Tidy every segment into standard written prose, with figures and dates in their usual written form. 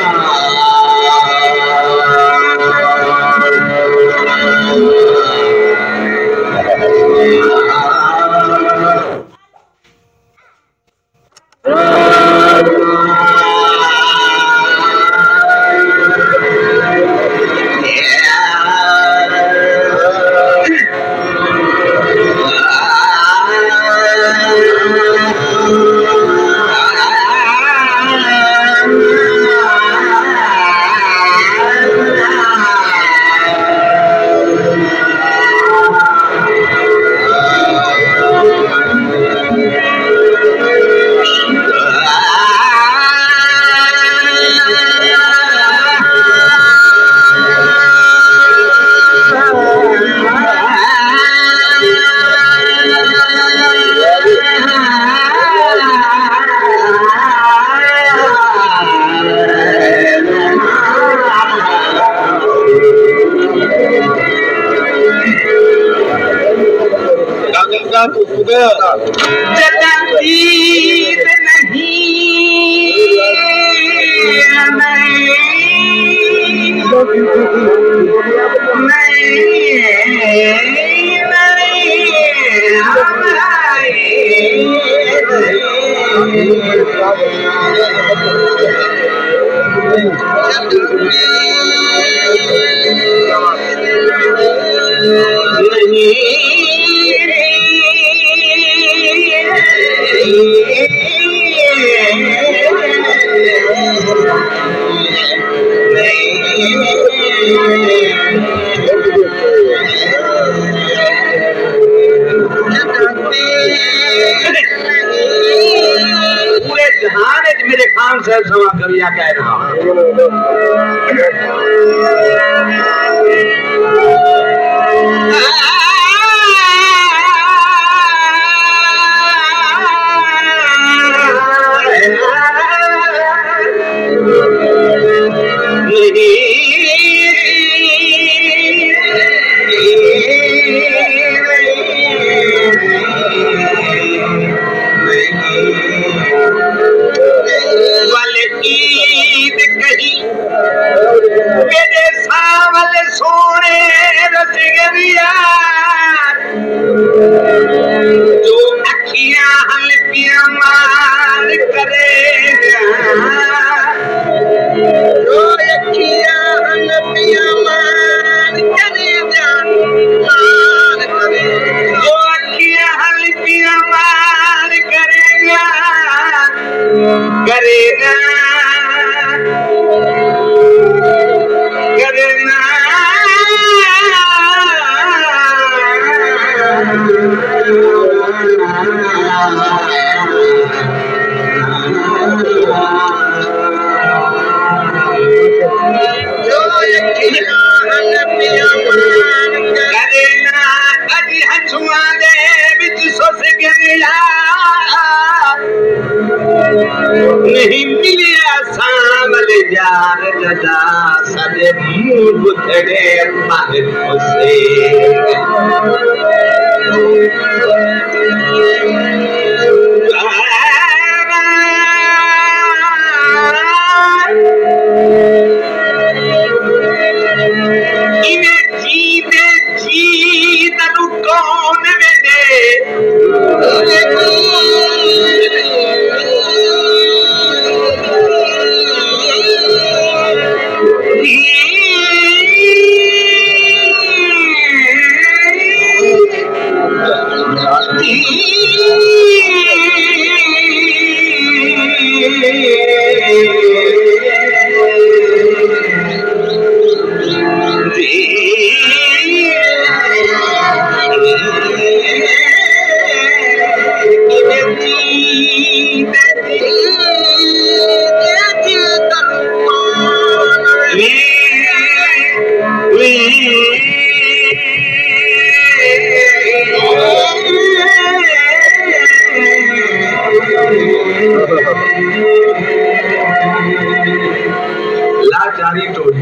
लाचारी टोली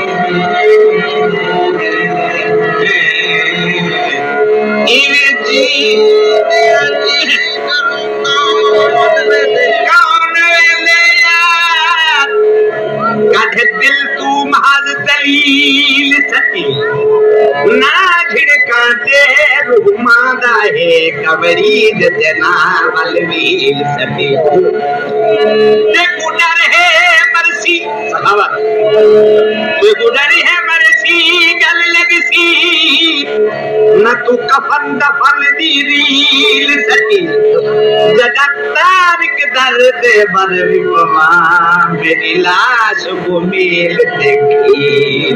जी दिल तू महाज दलील सती ना झिड़काते रुमादा है कबरीद जना बलवील सती ते गुडर है मरसी सहावत ते गुडर है मरसी गल लगसी न तू कफन दफन दी रील सती जगतार के दर्द बर विपमा मेरी लाश को मेल देखी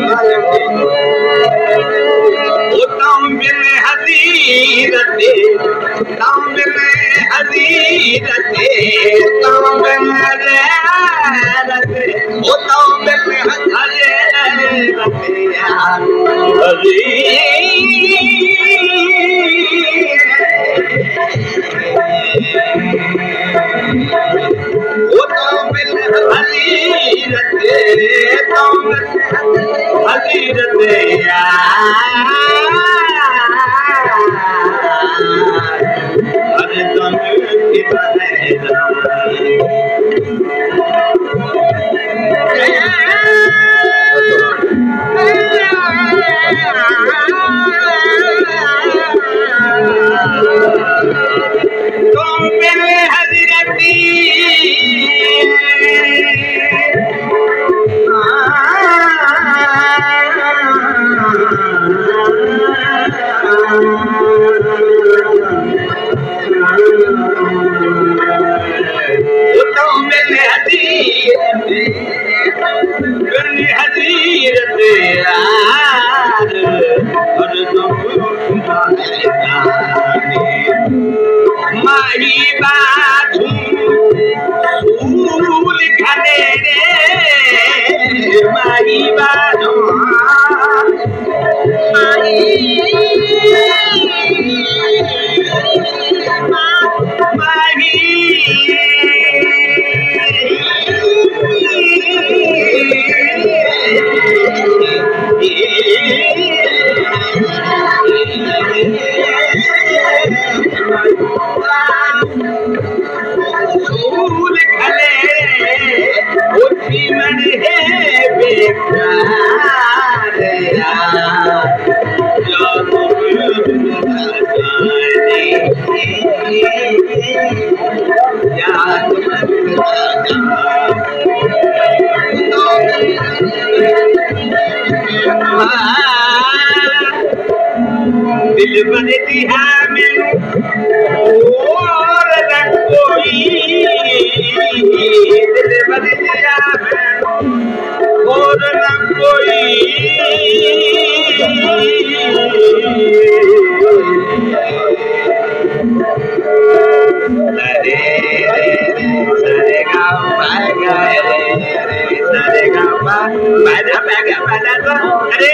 तामिल हजीरते तामिल हजीरते तामिल हजीरते ओ तामिल हजीरते ओ तामिल हजीरते तामिल हजीरते दिल बन दिया मैंने और न कोई दिल बन दिया और न कोई अरे सारे गाँव पाए गए सारे गाँव बाजा बाजा बाजा तो अरे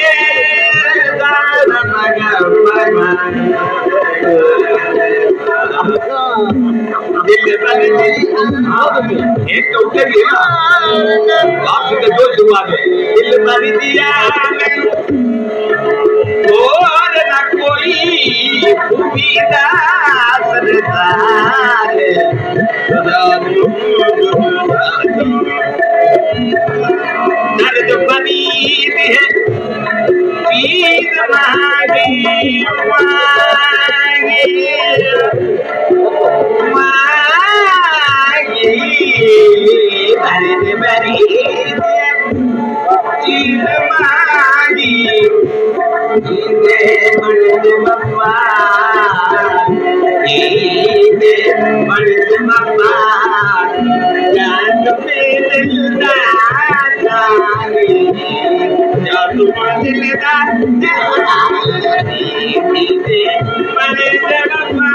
एक तो उठे दिया आपकी तो जो शुरुआत है दिल भर दिया और न कोई उम्मीदार सरदार दर्द बनी है पीर मांगी मांगी दर्द बनी चीज मांगी मर्द बप्पा मर्द बप्पा जान मेरे दिलदार